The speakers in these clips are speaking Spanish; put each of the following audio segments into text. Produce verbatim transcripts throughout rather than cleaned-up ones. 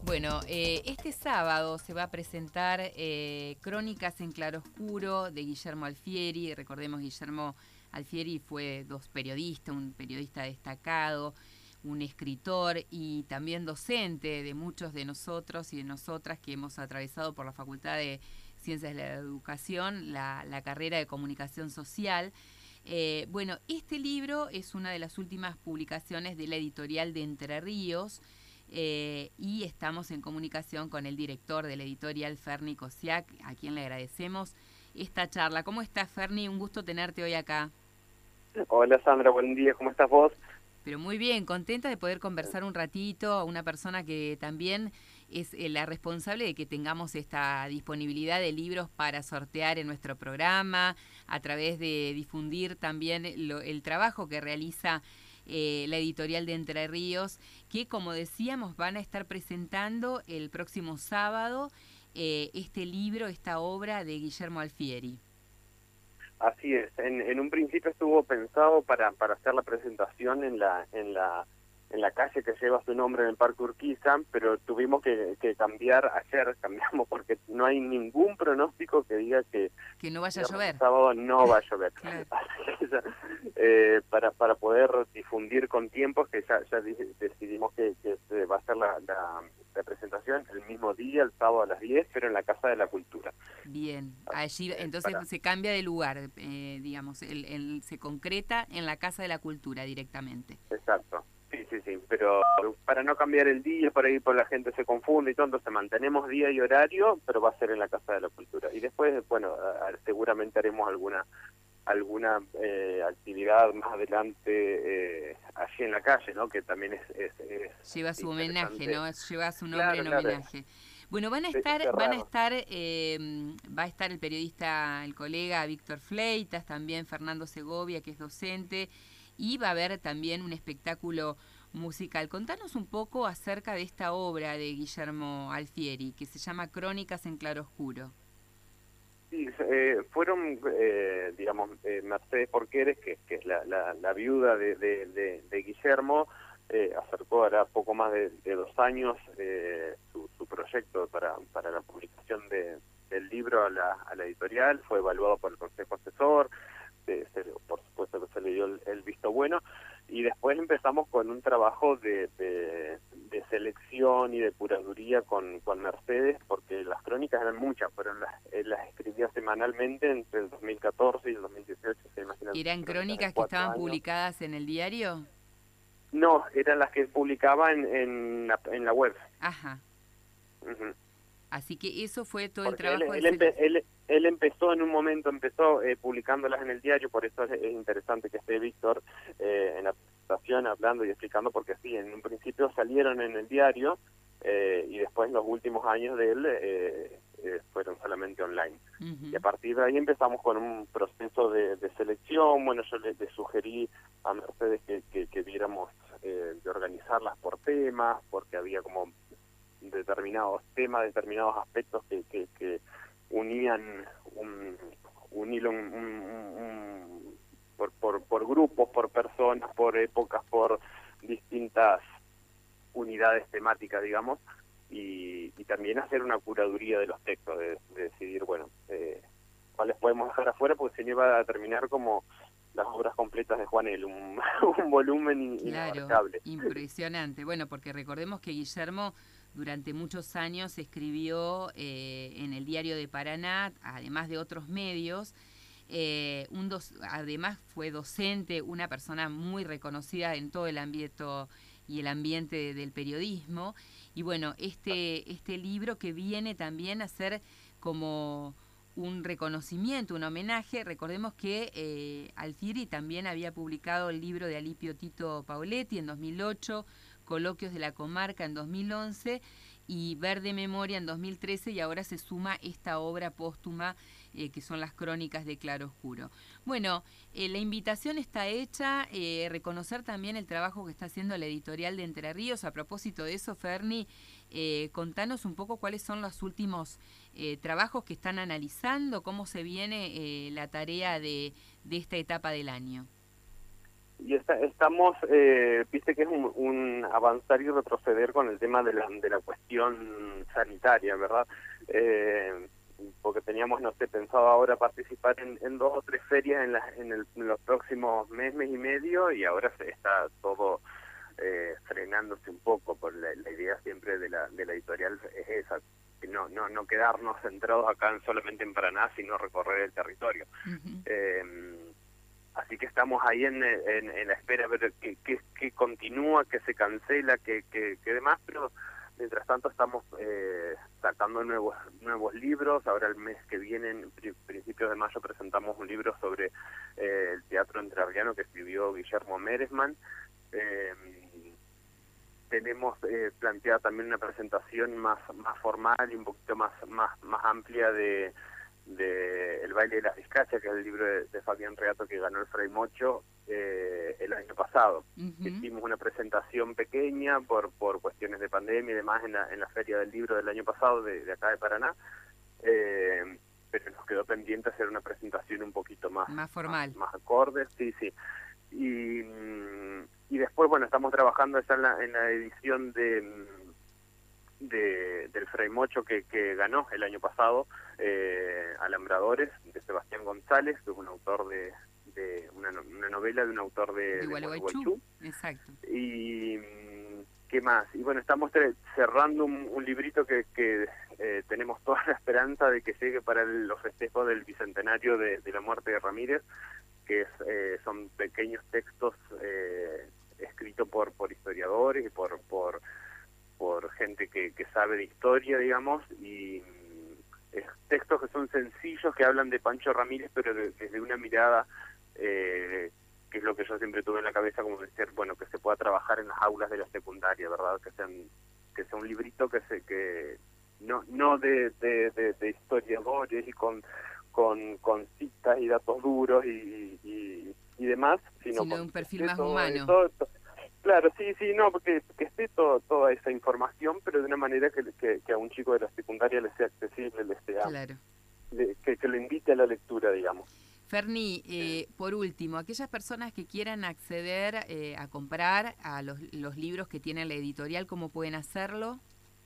Bueno, eh, este sábado se va a presentar eh, Crónicas en Claroscuro de Guillermo Alfieri. Recordemos, Guillermo Alfieri fue dos periodista, un periodista destacado, un escritor y también docente de muchos de nosotros y de nosotras que hemos atravesado por la Facultad de Ciencias de la Educación la, la carrera de Comunicación Social. Eh, bueno, este libro es una de las últimas publicaciones de la editorial de Entre Ríos. Eh, y estamos en comunicación con el director de la editorial, Ferni Kosiak, a quien le agradecemos esta charla. ¿Cómo estás, Ferni? Un gusto tenerte hoy acá. Hola, Sandra, buen día, ¿cómo estás vos? Pero muy bien, contenta de poder conversar un ratito, una persona que también es la responsable de que tengamos esta disponibilidad de libros para sortear en nuestro programa, a través de difundir también lo, el trabajo que realiza Eh, la editorial de Entre Ríos, que como decíamos van a estar presentando el próximo sábado eh, este libro, esta obra de Guillermo Alfieri. Así es, en, en un principio estuvo pensado para, para hacer la presentación en la, en la en la calle que lleva su nombre en el Parque Urquiza, pero tuvimos que, que cambiar, ayer cambiamos porque no hay ningún pronóstico que diga que, que no vaya a llover. El sábado no va a llover. Claro. eh, para, para poder difundir con tiempos que ya, ya decidimos que, que se va a hacer la, la, la presentación el mismo día, el sábado a las diez, pero en la Casa de la Cultura. Bien, allí entonces para... se cambia de lugar, eh, digamos, el, el, se concreta en la Casa de la Cultura directamente. Exacto. Sí, sí, sí, pero para no cambiar el día, por ahí por la gente se confunde y todo, entonces mantenemos día y horario, pero va a ser en la Casa de la Cultura. Y después, bueno, seguramente haremos alguna alguna eh, actividad más adelante eh, allí en la calle, ¿no? Que también es... es, es Lleva su homenaje, ¿no? Lleva su nombre claro, en claro. homenaje. Bueno, van a estar, van a estar, eh, va a estar el periodista, el colega Víctor Fleitas, también Fernando Segovia, que es docente, y va a haber también un espectáculo musical. Contanos un poco acerca de esta obra de Guillermo Alfieri, que se llama Crónicas en Claroscuro. Sí, eh, fueron, eh, digamos, eh, Mercedes Porqueres, que, que es la, la, la viuda de, de, de, de Guillermo, eh, acercó ahora poco más de, de dos años eh, su, su proyecto para, para la publicación de, del libro a la, a la editorial, fue evaluado por el Consejo Asesor, se, se, por supuesto que se le dio el, el visto bueno, y después empezamos con un trabajo de, de, de selección y de curaduría con, con Mercedes, porque las crónicas eran muchas, fueron las, eh, las escribía semanalmente entre el dos mil catorce y el dos mil dieciocho, se imaginan. ¿Eran crónicas que estaban años. publicadas en el diario? No, eran las que publicaba en, en, la, en la web. Ajá. Uh-huh. Así que eso fue todo porque el trabajo él, de él, empe, él, él empezó en un momento, empezó eh, publicándolas en el diario, por eso es, es interesante que esté Víctor eh, en la presentación hablando y explicando, porque sí, en un principio salieron en el diario eh, y después los últimos años de él eh, eh, fueron solamente online. Uh-huh. Y a partir de ahí empezamos con un proceso de, de selección. Bueno, yo le, le sugerí a Mercedes que, que, que viéramos eh, de organizarlas por temas, porque había como determinados temas, determinados aspectos que, que, que unían un, un hilo un, un, un, por, por, por grupos, por personas, por épocas, por distintas unidades temáticas, digamos, y, y también hacer una curaduría de los textos, de, de decidir, bueno, eh, cuáles podemos dejar afuera, porque se iba a terminar como las obras completas de Juanel, un, un volumen claro, inabarcable. Impresionante. Bueno, porque recordemos que Guillermo durante muchos años escribió eh, en el Diario de Paraná, además de otros medios, eh, un dos, además fue docente, una persona muy reconocida en todo el ámbito y el ambiente de, del periodismo. Y bueno, este, este libro que viene también a ser como un reconocimiento, un homenaje. Recordemos que eh, Alfieri también había publicado el libro de Alipio Tito Pauletti en dos mil ocho, Coloquios de la Comarca en dos mil once y Verde Memoria en dos mil trece, y ahora se suma esta obra póstuma eh, que son las Crónicas de Claroscuro. Bueno, eh, la invitación está hecha, eh, reconocer también el trabajo que está haciendo la editorial de Entre Ríos. A propósito de eso, Ferni, eh, contanos un poco cuáles son los últimos eh, trabajos que están analizando, cómo se viene eh, la tarea de, de esta etapa del año. y está, estamos, eh, viste que es un, un avanzar y retroceder con el tema de la, de la cuestión sanitaria, ¿verdad? Eh, porque teníamos, no sé, pensado ahora participar en, en dos o tres ferias en, la, en, el, en los próximos mes, mes y medio, y ahora se está todo eh, frenándose un poco, por la, la idea siempre de la, de la editorial es esa, no, no, no quedarnos centrados acá en, solamente en Paraná, sino recorrer el territorio. Uh-huh. eh, Así que estamos ahí en, en, en la espera de ver que, que, que continúa, que se cancela, que, que, que demás, pero mientras tanto estamos eh, sacando nuevos nuevos libros. Ahora el mes que viene, en principios de mayo, presentamos un libro sobre eh, el teatro entrerriano que escribió Guillermo Meresman. Eh, tenemos eh, planteada también una presentación más más formal y un poquito más más más amplia de de El baile de las vizcachas, que es el libro de, de Fabián Reato que ganó el Fray Mocho eh, el año pasado. Uh-huh. Hicimos una presentación pequeña por por cuestiones de pandemia y demás en la, en la Feria del Libro del año pasado de, de acá de Paraná, eh, pero nos quedó pendiente hacer una presentación un poquito más, más formal, más, más acorde, sí, sí. Y, y después, bueno, estamos trabajando ya en la, en la edición de... De, del Fray Mocho que, que ganó el año pasado, eh, Alambradores, de Sebastián González, que es un autor de, de una, una novela de un autor de, de Gualeguaychú. Exacto. Y ¿qué más? Y bueno, estamos cerrando un, un librito que, que eh, tenemos toda la esperanza de que llegue para el, los festejos del bicentenario de, de la muerte de Ramírez, que es, eh, son pequeños textos eh, escritos por, por historiadores y por... por por gente que, que sabe de historia, digamos, y eh, textos que son sencillos, que hablan de Pancho Ramírez, pero de, desde una mirada, eh, que es lo que yo siempre tuve en la cabeza, como decir, bueno, que se pueda trabajar en las aulas de la secundaria, ¿verdad? Que sean que sea un librito que se que no no de, de, de, de historiadores y con, con con citas y datos duros y, y, y demás, sino, sino con un perfil más humano. Todo, todo, Claro, sí, sí, no, porque que esté todo, toda esa información, pero de una manera que, que, que a un chico de la secundaria le sea accesible, le sea, claro. le, que, que le invite a la lectura, digamos. Ferni, eh, por último, aquellas personas que quieran acceder eh, a comprar a los, los libros que tiene la editorial, ¿cómo pueden hacerlo?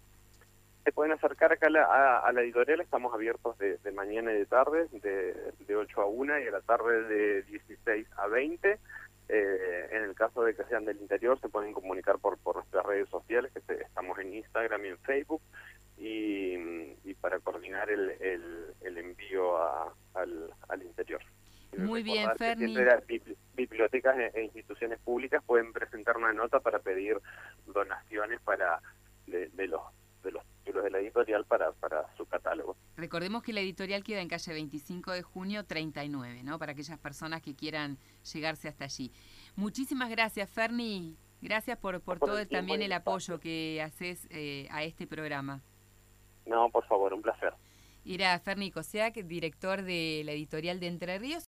Se pueden acercar acá a la, a, a la editorial, estamos abiertos de, de mañana y de tarde, de, de ocho a una, y a la tarde de dieciséis a veinte. Eh, en el caso de que sean del interior, se pueden comunicar por, por nuestras redes sociales, que se, estamos en Instagram y en Facebook, y, y para coordinar el, el, el envío a, al, al interior. Muy bien, Ferni. Las bibliotecas e instituciones públicas pueden presentar una nota para pedir donaciones para de, de los de los títulos de la editorial para, para su catálogo. Recordemos que la editorial queda en calle veinticinco de junio treinta y nueve, ¿no? Para aquellas personas que quieran llegarse hasta allí. Muchísimas gracias, Ferni. Gracias por, por, por todo el también el apoyo que haces eh, a este programa. No, por favor, un placer. Era Ferni Kosiak, director de la editorial de Entre Ríos.